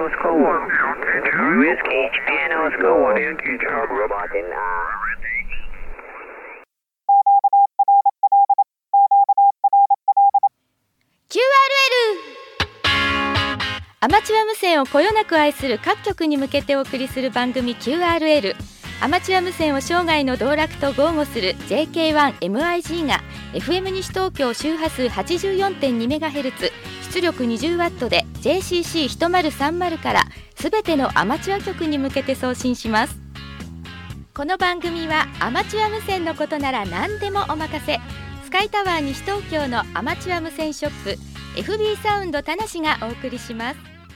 Oscar 1. Whiskey, Japan Oscar 1. Robot in QRL アマチュア無線をこよなく愛する各局に向けてお送りする番組 QRL。 アマチュア無線を生涯の道楽と豪語する JK1MIG が FM 西東京周波数 84.2MHz 出力 20W で JCC1030 からすべてのアマチュア局に向けて送信します。この番組はアマチュア無線のことなら何でもお任せ、スカイタワー西東京のアマチュア無線ショップ FB サウンド田無がお送りします。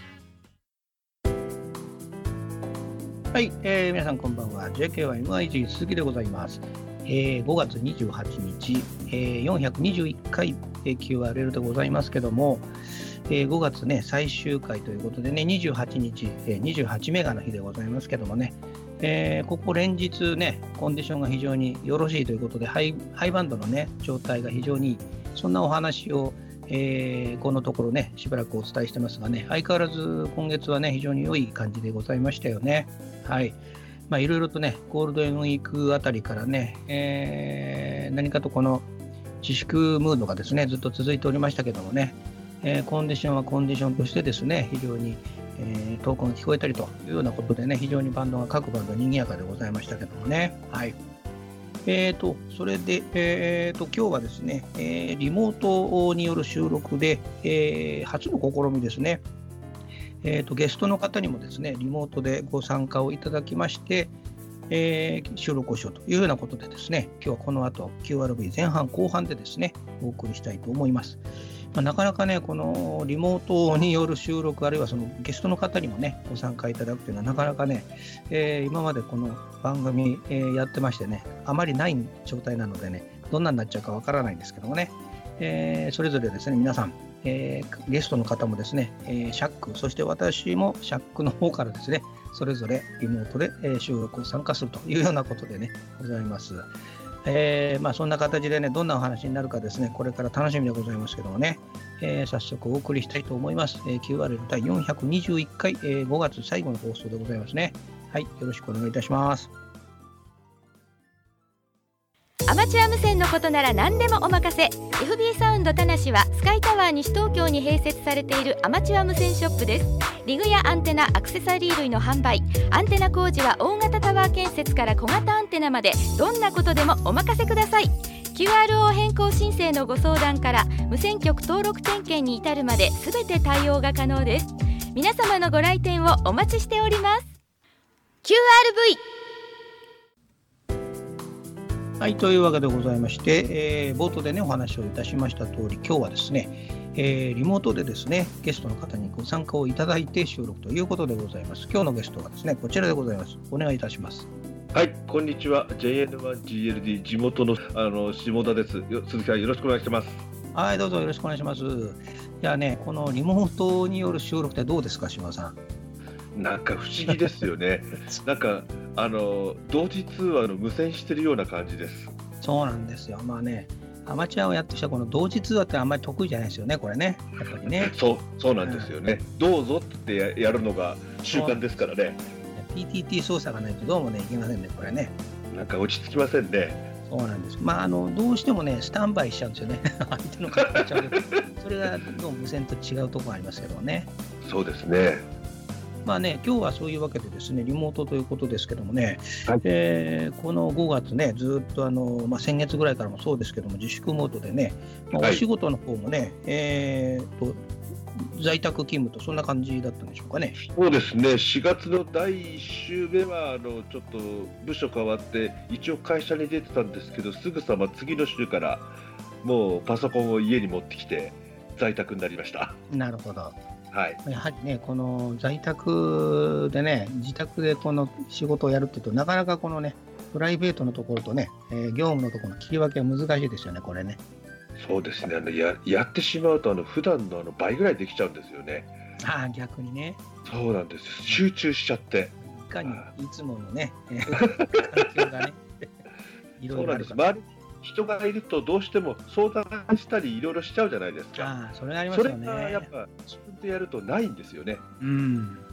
はい、皆さんこんばんは。 JK1MIG 鈴木でございます。5月28日、421回、QRL でございますけども、5月ね最終回ということでね、28日、28メガの日でございますけどもね、ここ連日ねコンディションが非常によろしいということで、ハイバンドのね状態が非常にいい、そんなお話を、このところねしばらくお伝えしてますがね、相変わらず今月はね非常に良い感じでございましたよね。はい、いろいろとねゴールデンウィークあたりからね、何かとこの自粛ムードがですねずっと続いておりましたけどもね、コンディションはコンディションとしてですね非常に、遠くが聞こえたりというようなことでね、非常にバンドが各バンド賑やかでございましたけどもね。はい、それで、今日はですね、リモートによる収録で、初の試みですね。ゲストの方にもですねリモートでご参加をいただきまして、収録をしようというようなことでですね、今日はこの後 QRV 前半後半でですねお送りしたいと思います。なかなかねこのリモートによる収録、あるいはそのゲストの方にもねご参加いただくというのはなかなかね、今までこの番組、やってましてねあまりない状態なのでね、どんなになっちゃうかわからないんですけどもね、それぞれですね皆さん、ゲストの方もですね、シャック、そして私もシャックの方からですねそれぞれリモートで、収録を参加するというようなことでねございます。そんな形でねどんなお話になるかですねこれから楽しみでございますけどもね、早速お送りしたいと思います。QRL 第421回、5月最後の放送でございますね。はい、よろしくお願いいたします。 アマチュア無線のことなら何でもお任せ。 FB サウンド田無はスカイタワー西東京に併設されているアマチュア無線ショップです。リグやアンテナ、アクセサリー類の販売、アンテナ工事は大型タワー建設から小型アンテナまでどんなことでもお任せください。 QRO 変更申請のご相談から無線局登録点検に至るまで全て対応が可能です。皆様のご来店をお待ちしております。 QRV。 はい、というわけでございまして、冒頭でねお話をいたしました通り、今日はですね、リモートでですねゲストの方にご参加をいただいて収録ということでございます。今日のゲストはですねこちらでございます。お願いいたします。 はい、こんにちは。 JN1GLD 地元の、下田です。鈴木さんよろしくお願いします。 はい、どうぞよろしくお願いします。じゃあね、このリモートによる収録ってどうですか、島田さん。 なんか不思議ですよね。なんか同時通話の無線してるような感じです。 そうなんですよ。アマチュアをやってきたこの同時通話ってあんまり得意じゃないですよね、これね、やっぱりね。 そうなんですよね。どうぞってやるのが習慣ですからね。 PTT 操作がないとどうもねいけませんね、これね。 なんか落ち着きませんね。 そうなんです。どうしてもねスタンバイしちゃうんですよね。相手の方がちゃうそれがどうも無線と違うところがありますけどね。 そうですね。 今日はそういうわけでですねリモートということですけどもね、 はい、 この5月ねずっと先月ぐらいからもそうですけども自粛モードでね、お仕事の方もね、在宅勤務とそんな感じだったんでしょうかね。 そうですね。4月の第1週目はちょっと部署変わって一応会社に出てたんですけど、すぐさま次の週からもうパソコンを家に持ってきて在宅になりました。 なるほど。 はい、 やはりねこの在宅でね自宅でこの仕事をやるっていうとなかなかこのねプライベートのところとね、業務のところの切り分けは難しいですよね、これね。 そうですね。やってしまうと普段の倍ぐらいできちゃうんですよね。 逆にね。 そうなんです。集中しちゃっていかにいつものね環境がねいろいろあるから。 周りに人がいるとどうしても相談したりいろいろしちゃうじゃないですか。 それがありますよね。 それがやっぱ自分でやるとないんですよね。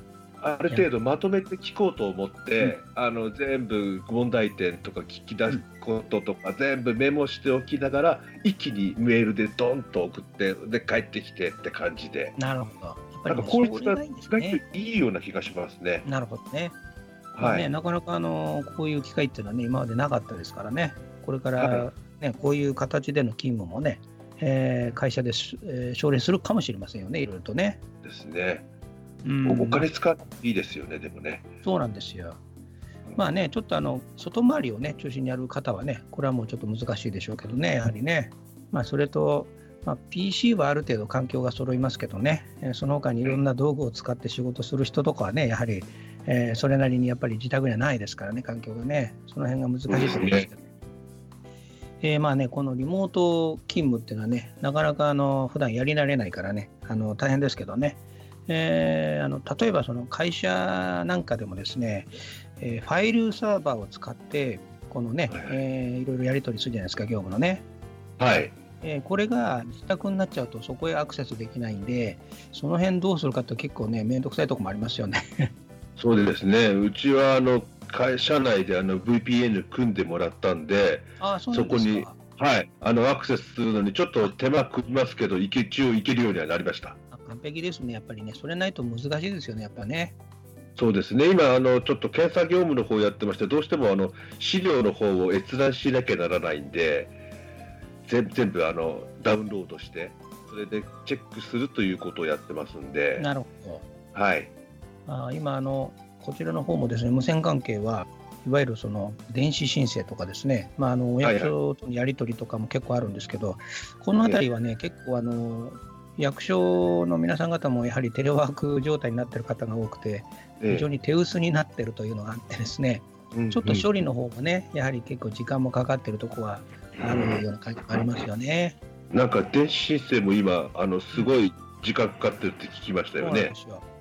ある程度まとめて聞こうと思って、全部問題点とか聞き出すこととか、全部メモしておきながら一気にメールでドンと送ってで帰ってきてって感じで、 なるほど。やっぱり、 なんか効率が意外といいような気がしますね。 なるほどね。 はい。 なかなかこういう機会っていうのはね、今までなかったですからね、これかはら、ね、こういう形での勤務もね、会社で奨励するかもしれませんよね、いろいろとね。 い。ですね。 うんお金使っていいですよね、でもね。 そうなんですよ。まあね、ちょっと外回りをね、中心にやる方はね、これはもうちょっと難しいでしょうけどね、やはりね。まあ、それと、PC はある程度環境が揃いますけどね、その他にいろんな道具を使って仕事する人とかはね、やはり、それなりにやっぱり自宅にはないですからね、環境がね、その辺が難しいと思うんですけど。まあね、このリモート勤務っていうのはね、なかなか普段やり慣れないからね、大変ですけどね。例えばその会社なんかでもですね、ファイルサーバーを使ってこのね、いろいろやり取りするじゃないですか、業務のね。 はい。 これが自宅になっちゃうとそこへアクセスできないんで、その辺どうするかって結構ね、めんどくさいところもありますよね。 そうですね。うちは会社内でVPN 組んでもらったんで、 そうなんですか。 はい、アクセスするのにちょっと手間食いますけど、一応行けるようにはなりました。 完璧ですね、やっぱりね、それないと難しいですよね、やっぱね。 そうですね、今ちょっと検査業務の方やってまして、どうしても資料の方を閲覧しなきゃならないんで、全部ダウンロードして、それでチェックするということをやってますんで。 なるほど。 はい。 今こちらの方もですね、無線関係はいわゆるその電子申請とかですね、お役所とのやり取りとかも結構あるんですけど、このあたりはね、結構役所の皆さん方もやはりテレワーク状態になっている方が多くて、非常に手薄になっているというのがあってですね、ちょっと処理の方もね、やはり結構時間もかかっているところはあるような感じもありますよね。 なんか電子申請も今すごい時間かかってるって聞きましたよね。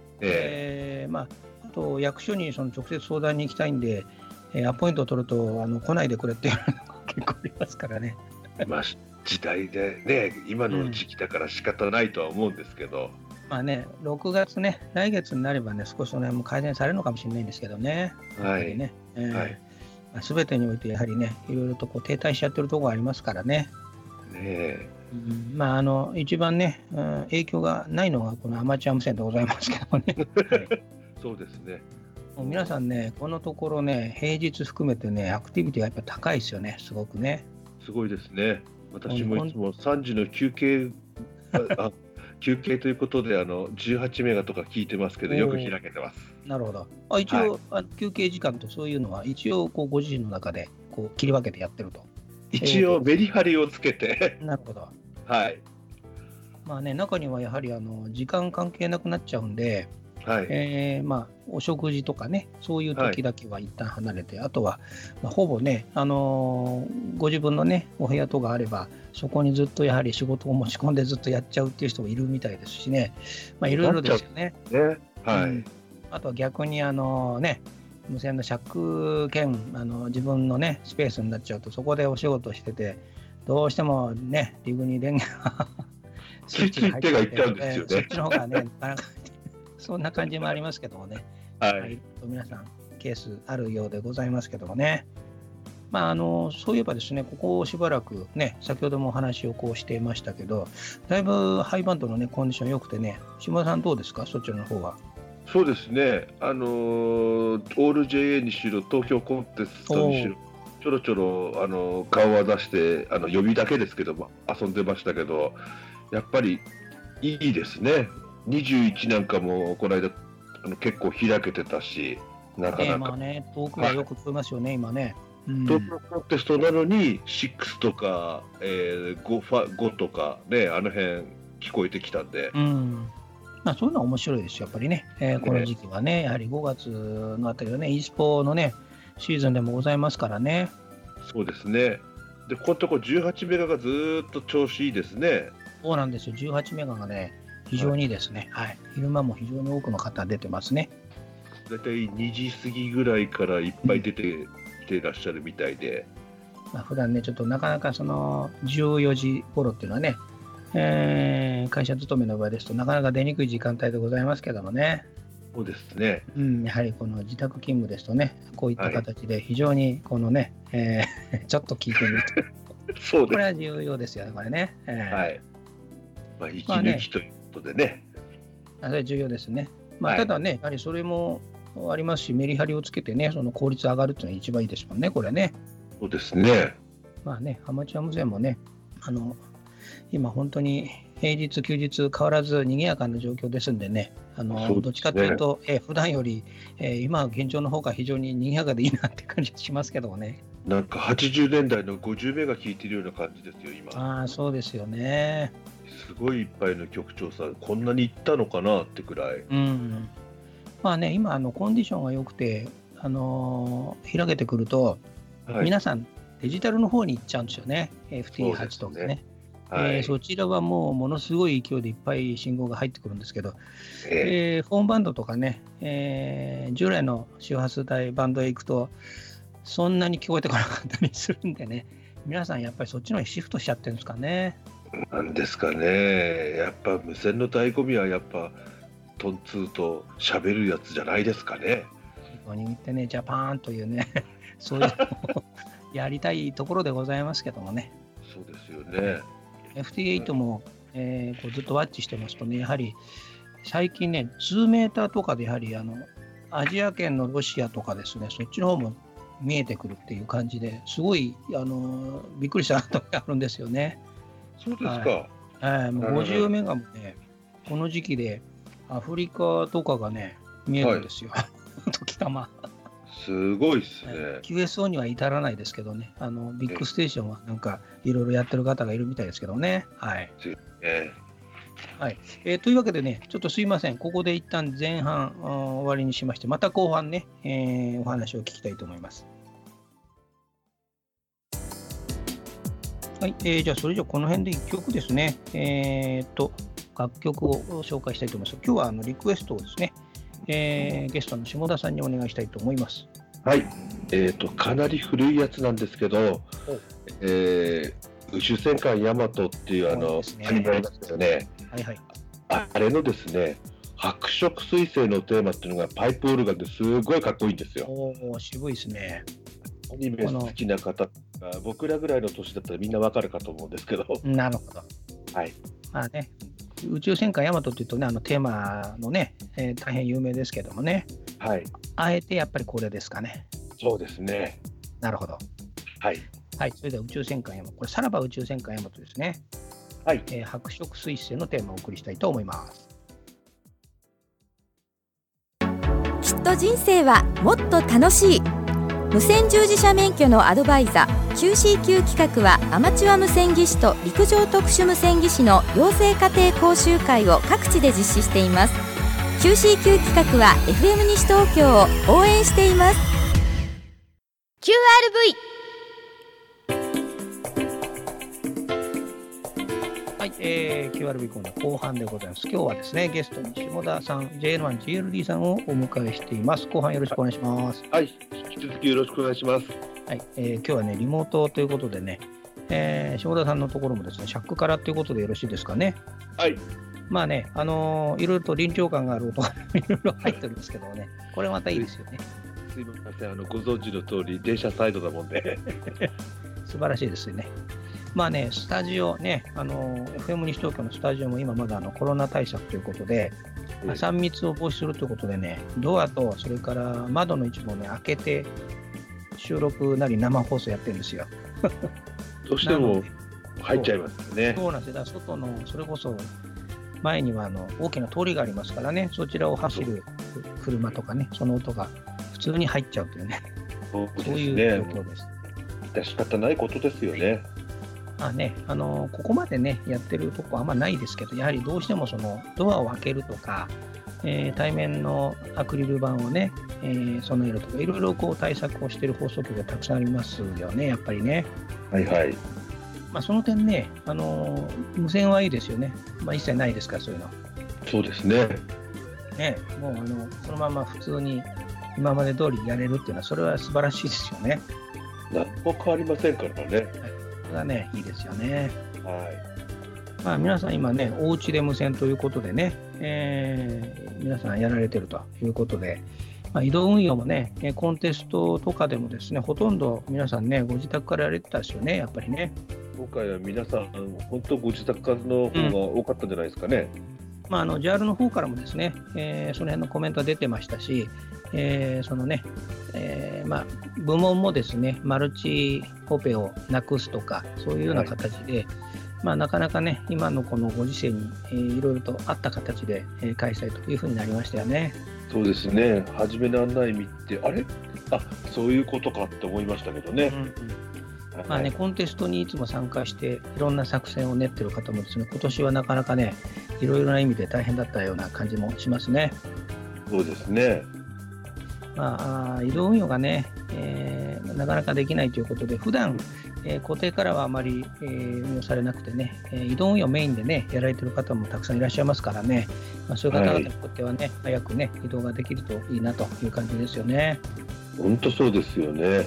あと役所に直接相談に行きたいんで、アポイントを取ると来ないでくれっていうのが結構ありますからね。 時代でね、今の時期だから仕方ないとは思うんですけど、 6月ね、来月になればね、少しその辺も改善されるのかもしれないんですけどね。 はい。 全てにおいてやはりね、いろいろと停滞しちゃってるところがありますからね。一番ね、影響がないのがこのアマチュア無線でございますけどね。 そうですね。 もう皆さんね、このところね、平日含めてね、アクティビティがやっぱ高いですよね、すごくね。 すごいですね。私もいつも3時の休憩休憩ということで18メガとか聞いてますけど、よく開けてます。 なるほど。一応、休憩時間とそういうのは一応ご自身の中で切り分けてやってると。 一応メリハリをつけて。 なるほど。 はい。 中にはやはり時間関係なくなっちゃうんで、お食事とかね、そういう時だけは一旦離れて、あとは、ほぼね、ご自分のね、お部屋とかあれば、そこにずっとやはり仕事を持ち込んでずっとやっちゃうっていう人もいるみたいですしね、いろいろですよね。あとは逆に無線の尺兼自分のね、スペースになっちゃうと、そこでお仕事してて、どうしてもね、リグに電源がスイッチが入っちゃうんですよね。 そっちの方がね、なかなかそんな感じもありますけどもね、皆さんケースあるようでございますけどもね。そういえばですね、ここしばらくね、先ほどもお話をしていましたけど、だいぶハイバンドのね、コンディション良くてね、島田さんどうですか、そちらの方は。 そうですね、オール JA にしろ、東京コンテストにしろ、ちょろちょろ顔は出して、呼びだけですけども、遊んでましたけど、やっぱりいいですね。21なんかもこの間結構開けてたし、なかなか。 遠くはよく聞こえますよね、今ね。 東京コンテストなのに6とか、5とかね、あの辺聞こえてきたんで。 そういうのは面白いですよ、やっぱりね。この時期はね、やはり5月のあたりはね、e スポのね、シーズンでもございますからね。 そうですね。で、このとこ18メガがずっと調子いいですね。 そうなんですよ、18メガがね、非常にいいですね。昼間も非常に多くの方出てますね。 だいたい2時過ぎぐらいからいっぱい出てきていらっしゃるみたいで。 普段ね、ちょっとなかなかその14時頃っていうのはね、会社勤めの場合ですとなかなか出にくい時間帯でございますけどもね。 そうですね。 やはりこの自宅勤務ですとね、こういった形で非常にこのね、ちょっと聞いてみると、 そうです。 これは重要ですよね、これね。 はい。息抜きということでね。 それ重要ですね。 はいただね、やはりそれもありますし、メリハリをつけてね、その効率上がるっていうのが一番いいですもんね、これね。 そうですね。 アマチュア無線もね、今本当に平日休日変わらず賑やかな状況ですんでね、 そうですねどっちかというと、普段より、今現状の方が非常に賑やかでいいなって感じがしますけどもね。 なんか80年代の50メガ聞いてるような感じですよ、今。 そうですよね。 すごいいっぱいの局長さん、こんなに行ったのかなってくらい。 今コンディションが良くて、開けてくると、 はい。 皆さんデジタルの方に行っちゃうんですよね。FT8 とかね。 はい。 そちらはもうものすごい勢いでいっぱい信号が入ってくるんですけど、フえォンバンドとかね、従来の周波数帯バンドへ行くと、そんなに聞こえてこなかったりするんでね、皆さんやっぱりそっちの方にシフトしちゃってるんですかね。 なんですかね。やっぱ無線の醍醐味はやっぱトンツーと喋るやつじゃないですかね。 握ってね、ジャパーンというね、そういうのをやりたいところでございますけどもね。 そうですよね。 FT8 も、こうずっとワッチしてますとね、やはり最近ね、2メーターとかでやはりアジア圏のロシアとかですね、そっちの方も見えてくるっていう感じですごいびっくりしたことがあるんですよね。 そうですか。 もう50メガもね、この時期でアフリカとかがね、見えるんですよ。時たま。 すごいですね。 QSO には至らないですけどね、ビッグステーションはなんかいろいろやってる方がいるみたいですけどね。というわけでね、ちょっとすいません、ここで一旦前半終わりにしまして、また後半ね、お話を聞きたいと思います。じゃあそれじゃこの辺で1曲ですね、楽曲を紹介したいと思います。今日はリクエストをですね、ゲストの下田さんにお願いしたいと思います。 はい。かなり古いやつなんですけど、宇宙戦艦ヤマトっていうアニメありますよね。あれのですね、白色彗星のテーマっていうのがパイプオルガンですごいかっこいいんですよ。 渋いですね。 アニメ好きな方が僕らぐらいの年だったらみんなわかるかと思うんですけど。 なるほど。宇宙戦艦ヤマトっていうとね、テーマのね、大変有名ですけどもね。あえてやっぱりこれですかね。 そうですね。 なるほど。それでは宇宙戦艦ヤマト、これさらば宇宙戦艦ヤマトですね。白色彗星のテーマをお送りしたいと思います。 きっと人生はもっと楽しい。無線従事者免許のアドバイザー QCQ 企画はアマチュア無線技師と陸上特殊無線技師の養成家庭講習会を各地で実施しています。 QCQ 企画は FM 西東京を応援しています。 QRV QRV コーナー後半でございます。今日はですね、ゲストに下田さん、JN1GLD さんをお迎えしています。後半よろしくお願いします。 引き続きよろしくお願いします。 今日はね、リモートということでね、下田さんのところもですね、シャックからということでよろしいですかね。いろいろと臨場感がある音がいろいろ入ってるんですけどね、これまたいいですよね。 すいません、ご存知の通り、電車サイドだもんで。 素晴らしいですよね。スタジオね、FM 西東京のスタジオも今まだコロナ対策ということで、3密を防止するということでね、ドアとそれから窓の一部をね、開けて収録なり生放送やってるんですよ。 どうしても入っちゃいますよね。 そうなんですよ。だから外の、それこそ前には大きな通りがありますからね、そちらを走る車とかね、その音が普通に入っちゃうというね、そういう状況です。 致し方ないことですよね。 ここまでね、やってるとこあんまないですけど、やはりどうしてもそのドアを開けるとか、対面のアクリル板をね、備えるとか、いろいろこう対策をしている放送局がたくさんありますよね、やっぱりね。その点ね、無線はいいですよね。一切ないですから、そういうの。 そうですね。 もうそのまま普通に今まで通りやれるっていうのは、それは素晴らしいですよね。 何も変わりませんからね。 それはね、いいですよね。皆さん今ね、お家で無線ということでね、 皆さんやられてるということで、移動運用もね、コンテストとかでもですね、ほとんど皆さんね、ご自宅からやられてたですよね、やっぱりね。 今回は皆さん、本当ご自宅からの方が多かったんじゃないですかね。 JAL の方からもですね、その辺のコメントは出てましたし、そのね、部門もですね、マルチオペをなくすとか、そういうような形で、なかなかね、今のこのご時世に、いろいろとあった形で、開催というふうになりましたよね。 そうですね、初めの案内見て、そういうことかって思いましたけどね。 コンテストにいつも参加して、いろんな作戦を練ってる方もですね、今年はなかなかね、いろいろな意味で大変だったような感じもしますね。 そうですね。 移動運用がね、なかなかできないということで、普段固定からはあまり、運用されなくてね、移動運用メインでね、やられてる方もたくさんいらっしゃいますからね、そういう方々にとってはね、早くね、移動ができるといいなという感じですよね。 本当そうですよね。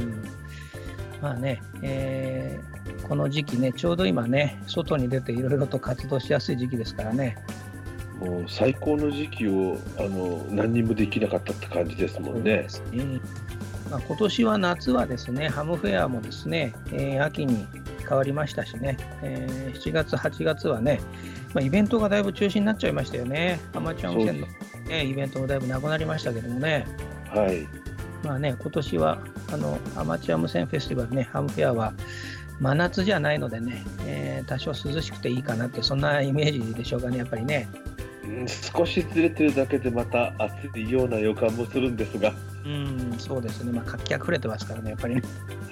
この時期ね、ちょうど今ね、外に出ていろいろと活動しやすい時期ですからね。 もう最高の時期を何にもできなかったって感じですもんね。 今年は夏はですね、ハムフェアもですね、秋に変わりましたしね、7月、8月はね、イベントがだいぶ中止になっちゃいましたよね。アマチュア無線の、イベントもだいぶなくなりましたけどもね。今年はアマチュア無線フェスティバルね、ハムフェアは真夏じゃないのでね、多少涼しくていいかなって、そんなイメージでしょうかね、やっぱりね。 少しずれてるだけでまた暑いような予感もするんですが。 そうですね、活気あふれてますからね、やっぱりね。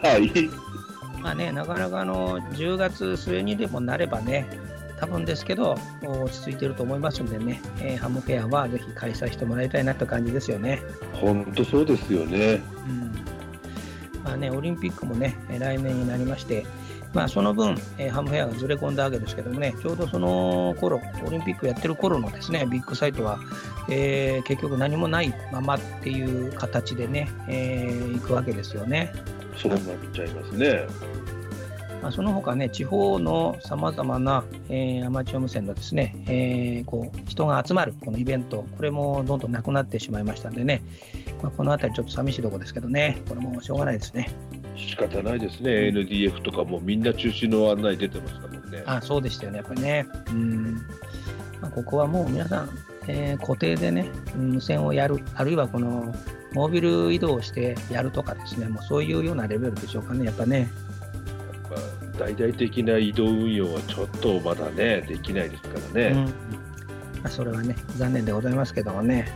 なかなか10月末にでもなればね、多分ですけど、落ち着いてると思いますんでね、ハムフェアはぜひ開催してもらいたいなって感じですよね。 本当そうですよね。 オリンピックもね、来年になりまして、その分、ハムフェアがずれ込んだわけですけどもね、ちょうどその頃、オリンピックやってる頃のですね、ビッグサイトは、結局何もないままっていう形でね、行くわけですよね。 そうなっちゃいますね。 その他ね、地方のさまざまな、アマチュア無線のですね、人が集まるこのイベント、これもどんどんなくなってしまいましたんでね、このあたりちょっと寂しいところですけどね、これもしょうがないですね。 仕方ないですね。NDF とかもみんな中止の案内出てましたもんね。 そうでしたよね、やっぱりね。ここはもう皆さん、固定でね、無線をやる、あるいはこのモービル移動をしてやるとかですね、もうそういうようなレベルでしょうかね、やっぱね。 大々的な移動運用はちょっとまだね、できないですからね。 それはね、残念でございますけどもね。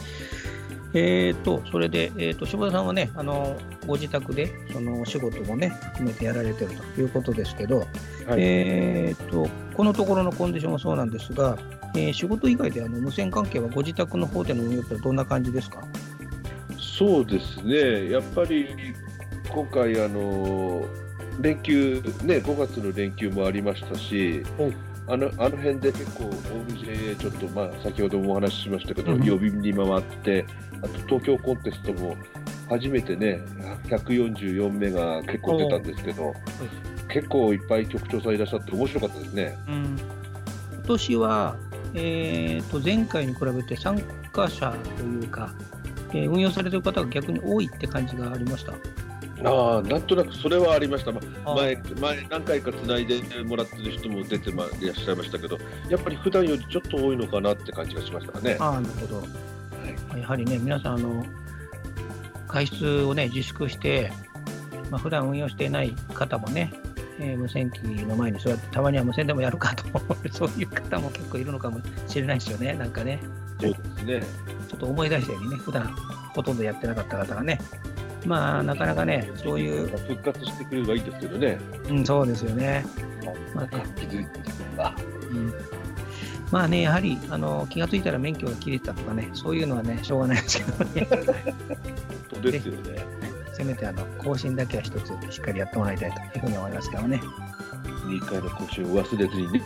それで、柴田さんはね、ご自宅でそのお仕事もね、含めてやられてるということですけど、このところのコンディションもそうなんですが、仕事以外で無線関係はご自宅の方での運用ってどんな感じですか？ そうですね、やっぱり今回連休ね、5月の連休もありましたし、あの辺で結構 OBJ ちょっと先ほどもお話ししましたけど、予備に回って、あと東京コンテストも初めてね、144名が結構出たんですけど、結構いっぱい局長さんいらっしゃって面白かったですね。 今年は、前回に比べて参加者というか、運用されている方が逆に多いって感じがありました。 なんとなくそれはありました。前何回かつないでもらってる人も出ていらっしゃいましたけど、やっぱり普段よりちょっと多いのかなって感じがしましたね。 なるほど。やはりね、皆さん外出をね自粛して、普段運用していない方もね、無線機の前にそうやってたまには無線でもやるかとそういう方も結構いるのかもしれないですよね。なんかね。 そうですね。 ちょっと思い出したようにね、普段ほとんどやってなかった方がね。なかなかね、そういう復活してくれればいいですけどね。 そうですよね。 気づいてた。 やはり気がついたら免許が切れたとかね、そういうのはね、しょうがないですけどね。 本当ですよね。 せめて更新だけは一つしっかりやってもらいたいというふうに思いますからね。 2回の更新を忘れずにね。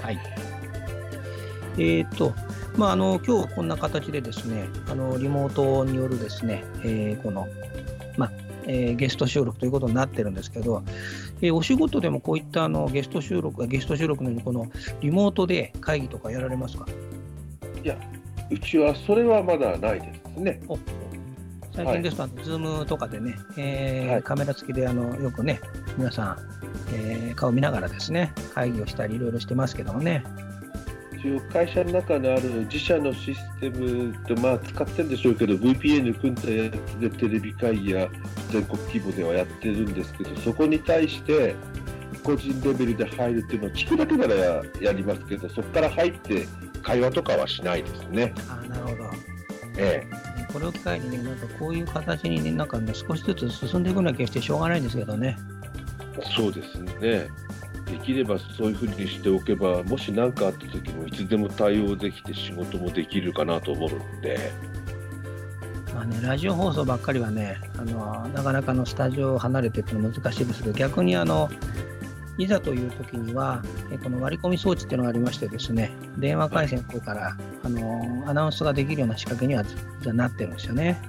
今日こんな形でですね、リモートによるですね、このゲスト収録ということになってるんですけど、お仕事でもこういったゲスト収録のようにこのリモートで会議とかやられますか？ や、うちはそれはまだないですね。 最近ですと、Zoom とかでね、カメラ付きでよくね、皆さん、顔見ながらですね、会議をしたりいろいろしてますけどもね。 一応会社の中にある自社のシステムって使ってるんでしょうけど、 VPN 組んだやつでテレビ会議や全国規模ではやってるんですけど、そこに対して個人レベルで入るっていうのを聞くだけなら やりますけど、そこから入って会話とかはしないですね。 なるほど。これを機会にね、なんかこういう形にね、なんかね、少しずつ進んでいくような気がしてしょうがないんですけどね。 そうですね。できればそういうふうにしておけば、もし何かあった時もいつでも対応できて仕事もできるかなと思うんで。 ラジオ放送ばっかりはね、なかなかスタジオを離れてっていうのは難しいですけど、逆にいざという時には、この割り込み装置っていうのがありましてですね、電話回線の方からアナウンスができるような仕掛けにはなってるんですよね。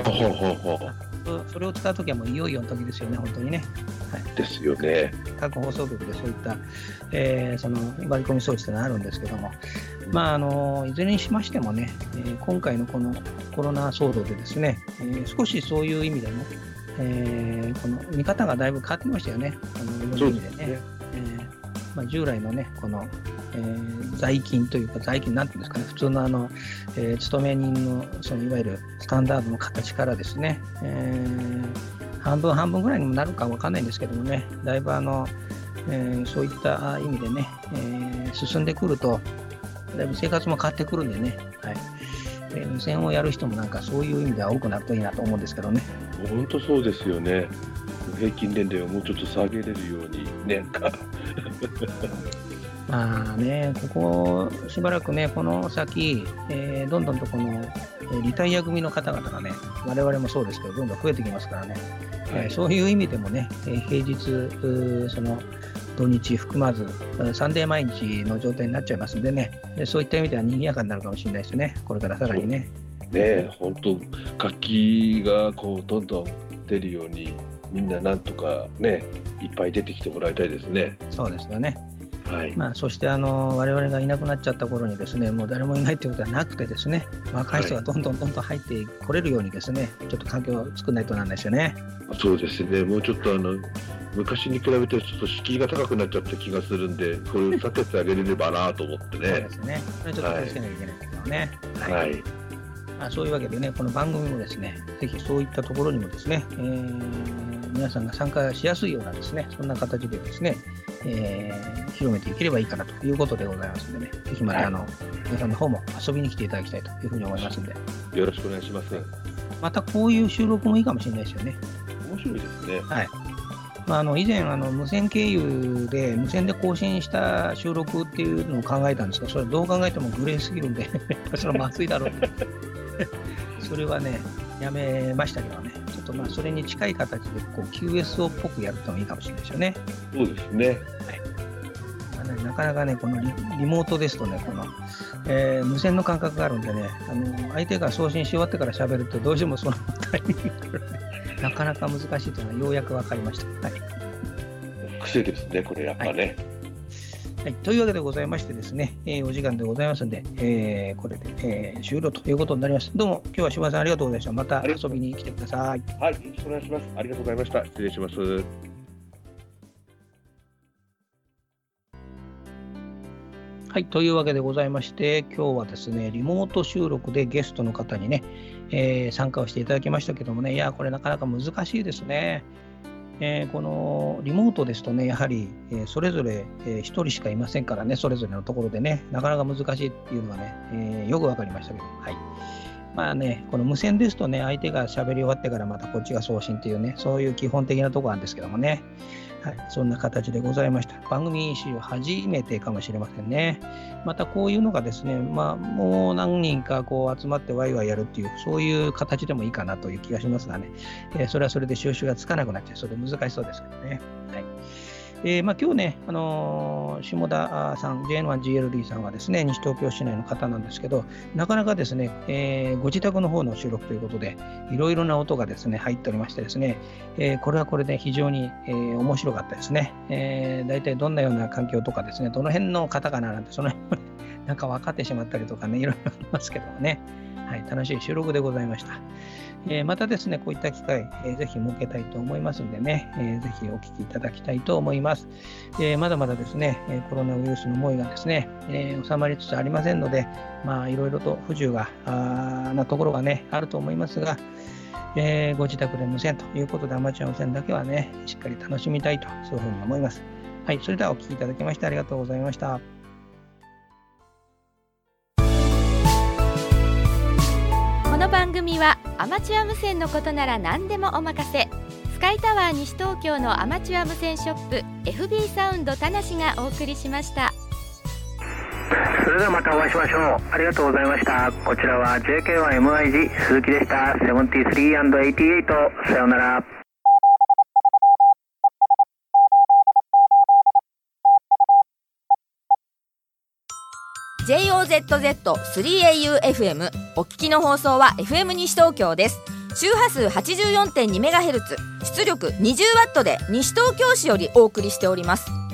それを使うときはもういよいよの時ですよね、本当にね。 ですよね。 各放送局でそういった、その割り込み装置というのがあるんですけども、いずれにしましてもね、今回のこのコロナ騒動でですね、少しそういう意味でも、この見方がだいぶ変わってきましたよね。いろんな意味でね。従来のね、この、在勤というか、在勤なんていうんですかね、普通の勤め人のそのいわゆるスタンダードの形からですね、半分ぐらいにもなるかわかんないんですけどもね、だいぶそういった意味でね、進んでくると、だいぶ生活も変わってくるんでね、無線をやる人もなんかそういう意味では多くなるといいなと思うんですけどね。 本当そうですよね。平均年齢をもうちょっと下げれるようにね。 ここしばらくね、この先、どんどんとこのリタイア組の方々がね、我々もそうですけど、どんどん増えてきますからね、そういう意味でもね、平日、その土日含まず、サンデー毎日の状態になっちゃいますんでね、そういった意味では賑やかになるかもしれないですね、これからさらにね。 本当、活気がこうどんどん出るように、みんななんとかね、いっぱい出てきてもらいたいですね。 そうですよね。そして我々がいなくなっちゃった頃にですね、もう誰もいないということはなくてですね、若い人がどんどん入ってこれるようにですね、ちょっと環境を作らないとなんないですよね。 そうですね。もうちょっと昔に比べてちょっと敷居が高くなっちゃった気がするんで、これを避けてあげれればなと思ってね。 そうですね。これちょっと気をつけなきゃいけないですけどね。そういうわけでね、この番組もですね、ぜひそういったところにもですね、皆さんが参加しやすいようなですね、そんな形でですね、広めていければいいかなということでございますのでね、ぜひまた皆さんの方も遊びに来ていただきたいというふうに思いますので、 よろしくお願いします。 またこういう収録もいいかもしれないですよね。 面白いですね。 以前無線経由で無線で更新した収録っていうのを考えたんですが、それどう考えてもグレーすぎるんでそれはまずいだろうとそれはねやめましたけどね、ちょっとそれに近い形でこう QSO っぽくやるともいいかもしれないですよね。 そうですね。 なかなかねこの リモートですとねこの、無線の感覚があるんでね、相手が送信し終わってから喋るとどうしてもそのタイミングがあるんでなかなか難しいというのはようやく分かりました。 癖ですね、これやっぱね。 というわけでございましてですね、お時間でございますので、これで、終了ということになります。どうも今日は柴田さんありがとうございました。また遊びに来てください。 よろしくお願いします。ありがとうございました。失礼します。 というわけでございまして、今日はですね、リモート収録でゲストの方にね、参加をしていただきましたけどもね、いや、これなかなか難しいですね。このリモートですとね、やはり、それぞれ、1人しかいませんからね、それぞれのところでね、なかなか難しいっていうのがね、よくわかりましたけど、この無線ですとね、相手が喋り終わってからまたこっちが送信っていうね、そういう基本的なところなんですけどもね、そんな形でございました。番組史上初めてかもしれませんね。またこういうのがですね、もう何人かこう集まってワイワイやるっていう、そういう形でもいいかなという気がしますがね、それはそれで収集がつかなくなっちゃう、それで難しそうですけどね。今日ね、下田さん、JN1GLD さんはですね、西東京市内の方なんですけど、なかなかですね、ご自宅の方の収録ということで、いろいろな音がですね、入っておりましてですね、これはこれで非常に、面白かったですね。大体どんなような環境とかですね、どの辺の方かななんて、その辺なんか分かってしまったりとかね、いろいろありますけどもね。はい、楽しい収録でございました。またですね、こういった機会、ぜひ設けたいと思いますんでね、ぜひお聞きいただきたいと思います。まだまだですね、コロナウイルスの猛威がですね、収まりつつありませんので、いろいろと不自由なところがね、あると思いますが、ご自宅で無線ということで、アマチュア無線だけはね、しっかり楽しみたいと、そういうふうに思います。はい、それではお聞きいただきましてありがとうございました。 この番組はアマチュア無線のことなら何でもお任せ、スカイタワー西東京のアマチュア無線ショップ FB サウンド田無がお送りしました。 それではまたお会いしましょう。ありがとうございました。こちらは JK1MIG 鈴木でした。73&88、さようなら。 JOZZ3AUFM お聞きの放送は FM 西東京です。周波数 84.2MHz 出力 20W で西東京市よりお送りしております。